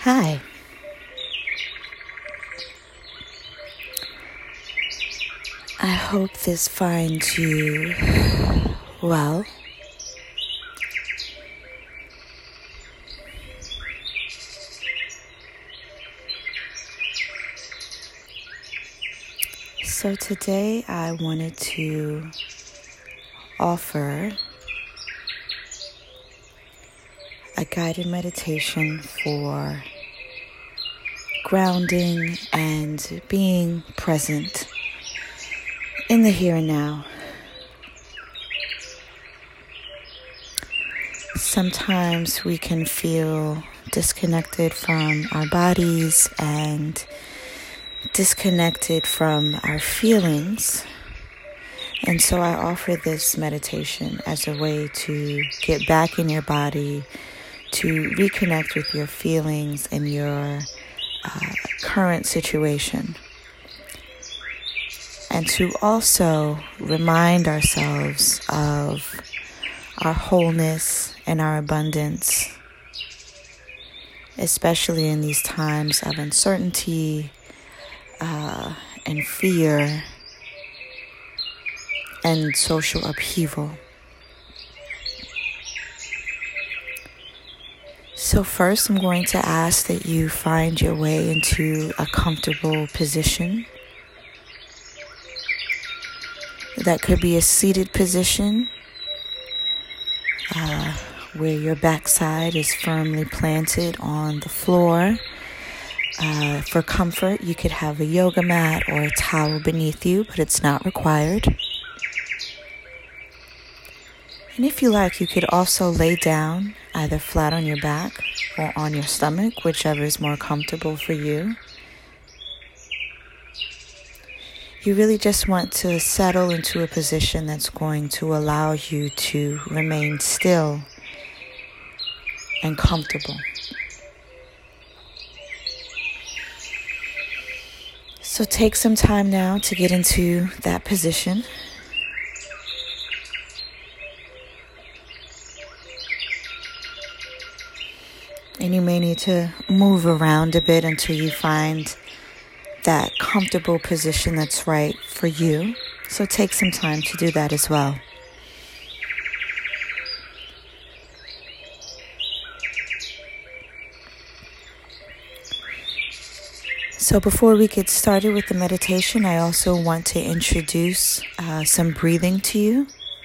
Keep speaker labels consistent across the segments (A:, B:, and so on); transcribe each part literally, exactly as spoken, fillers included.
A: Hi. I hope this finds you well. So today I wanted to offer a guided meditation for grounding and being present in the here and now. Sometimes we can feel disconnected from our bodies and disconnected from our feelings. And so I offer this meditation as a way to get back in your body, to reconnect with your feelings and your uh, current situation. And to also remind ourselves of our wholeness and our abundance, especially in these times of uncertainty uh, and fear and social upheaval. So first, I'm going to ask that you find your way into a comfortable position. That could be a seated position uh, where your backside is firmly planted on the floor. Uh, for comfort, you could have a yoga mat or a towel beneath you, but it's not required. And if you like, you could also lay down either flat on your back or on your stomach, whichever is more comfortable for you. You really just want to settle into a position that's going to allow you to remain still and comfortable. So take some time now to get into that position. And you may need to move around a bit until you find that comfortable position that's right for you. So take some time to do that as well. So before we get started with the meditation, I also want to introduce uh, some breathing to you.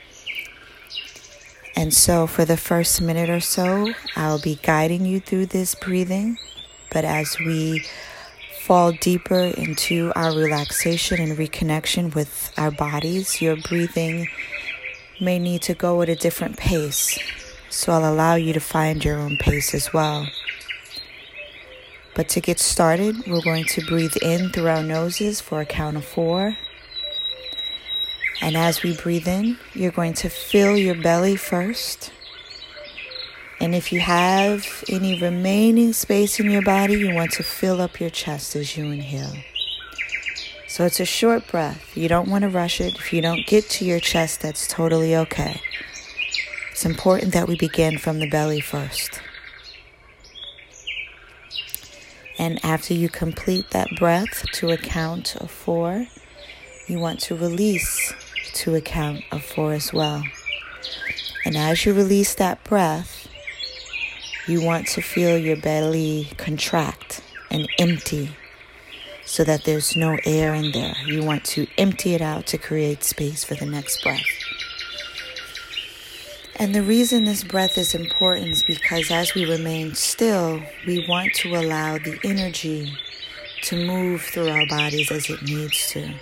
A: And so for the first minute or so, I'll be guiding you through this breathing. But as we fall deeper into our relaxation and reconnection with our bodies, your breathing may need to go at a different pace. So I'll allow you to find your own pace as well. But to get started, we're going to breathe in through our noses for a count of four. And as we breathe in, you're going to fill your belly first. And if you have any remaining space in your body, you want to fill up your chest as you inhale. So it's a short breath. You don't want to rush it. If you don't get to your chest, that's totally okay. It's important that we begin from the belly first. And after you complete that breath to a count of four, you want to release to a count of four as well. And as you release that breath, you want to feel your belly contract and empty so that there's no air in there. You want to empty it out to create space for the next breath. And the reason this breath is important is because as we remain still, we want to allow the energy to move through our bodies as it needs to.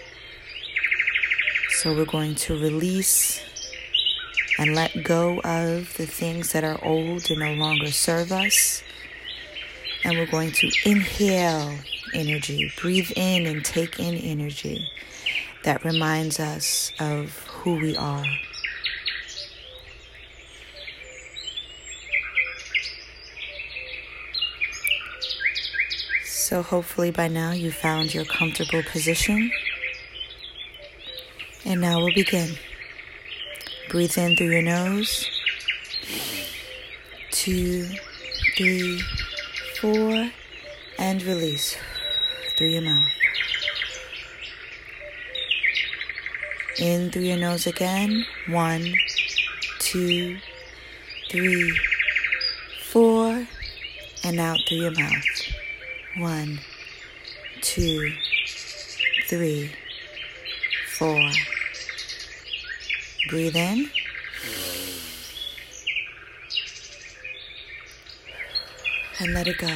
A: So we're going to release and let go of the things that are old and no longer serve us. And we're going to inhale energy, breathe in and take in energy that reminds us of who we are. So hopefully by now you found your comfortable position. And now we'll begin. Breathe in through your nose. Two, three, four. And release through your mouth. In through your nose again. One, two, three, four. And out through your mouth. One, two, three, four. Breathe in. And let it go.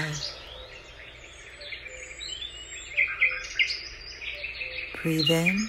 A: Breathe in.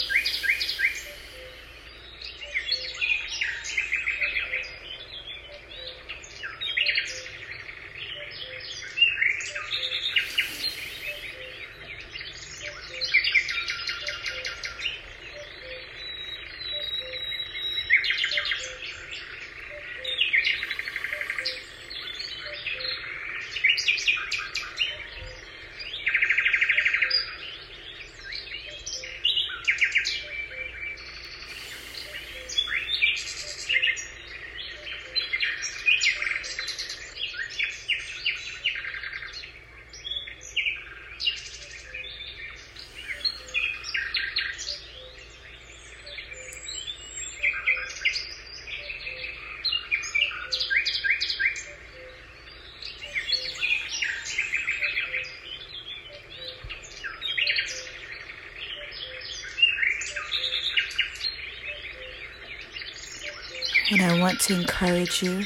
A: And I want to encourage you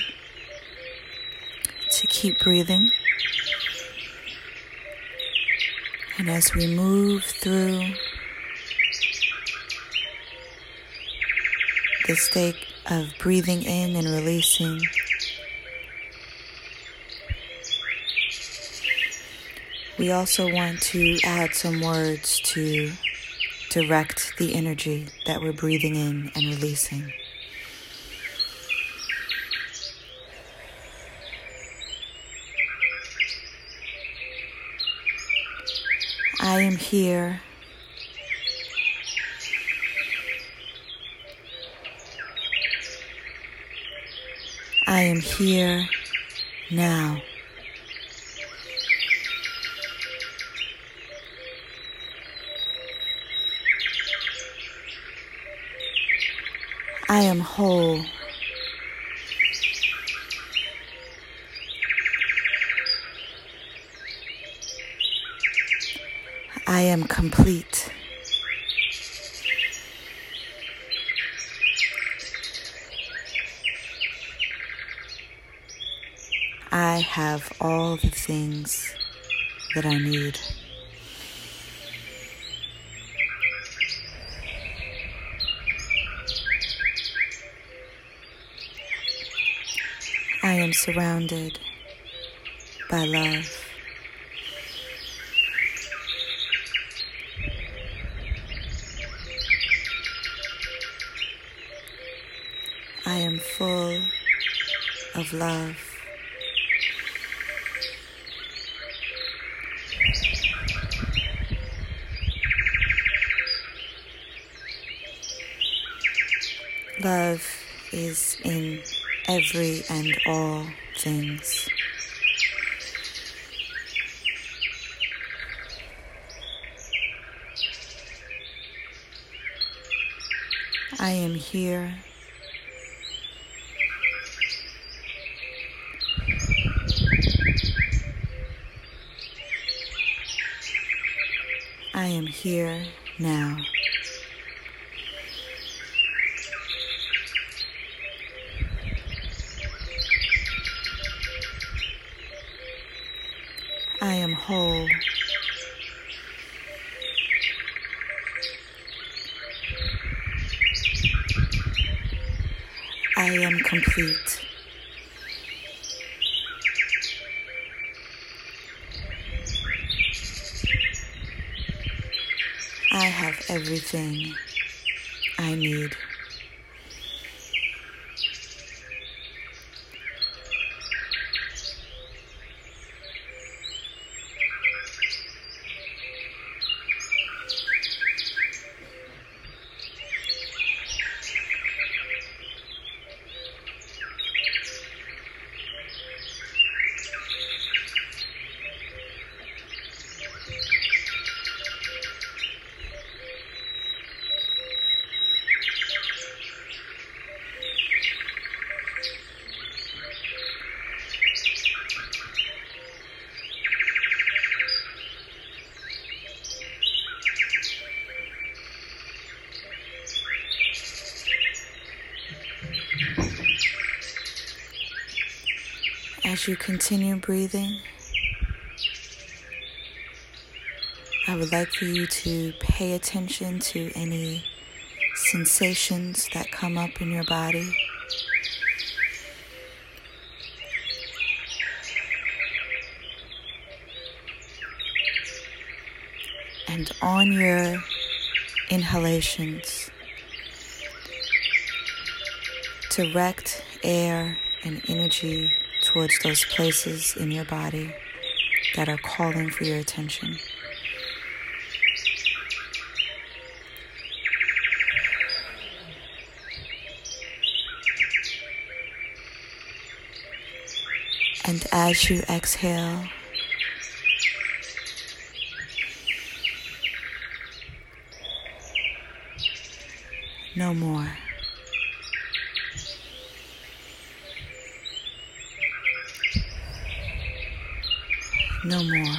A: to keep breathing. And as we move through the state of breathing in and releasing, we also want to add some words to direct the energy that we're breathing in and releasing. I am here. I am here now. I am whole. I am complete. I have all the things that I need. I am surrounded by love. I am full of love. Love is in every and all things. I am here. I am here now. I am whole. I am complete. I have everything I need. As you continue breathing, I would like for you to pay attention to any sensations that come up in your body. And on your inhalations, direct air and energy towards those places in your body that are calling for your attention. And as you exhale, no more. No more.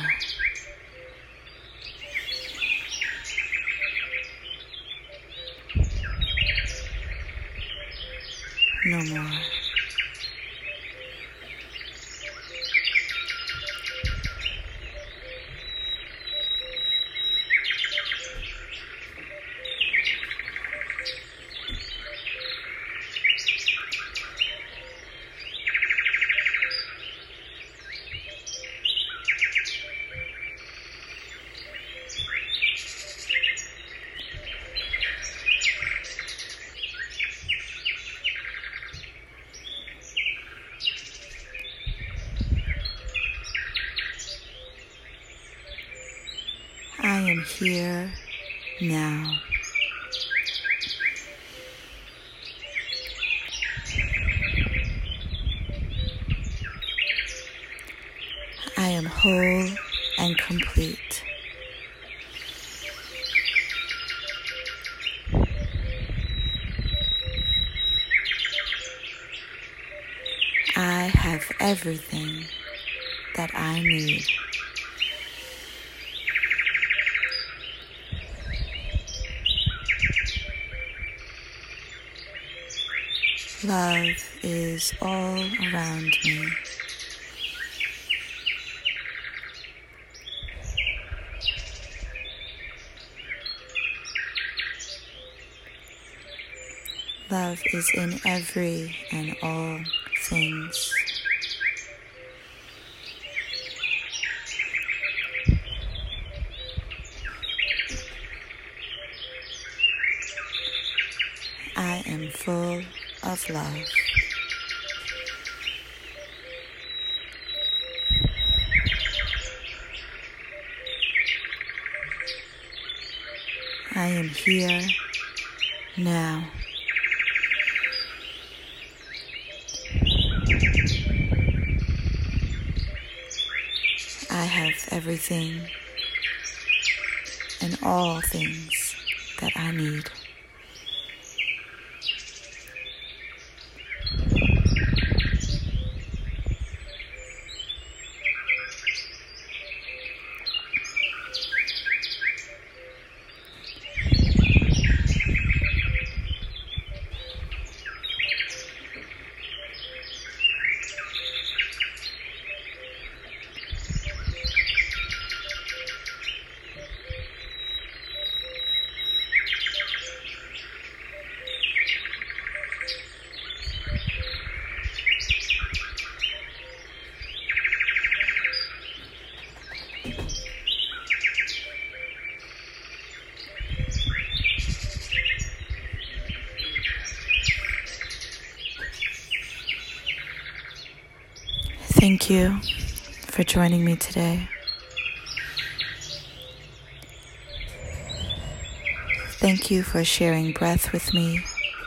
A: No more. I am here now. I am whole and complete. I have everything that I need. Love is all around me. Love is in every and all things. I am full of love. I am here now. I have everything and all things that I need. Thank you for joining me today. Thank you for sharing breath with me.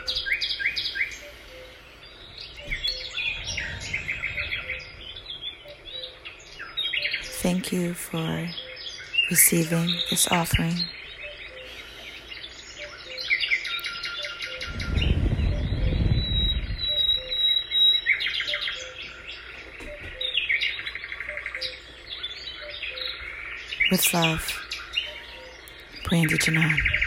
A: Thank you for receiving this offering. With love, Brandy Janan.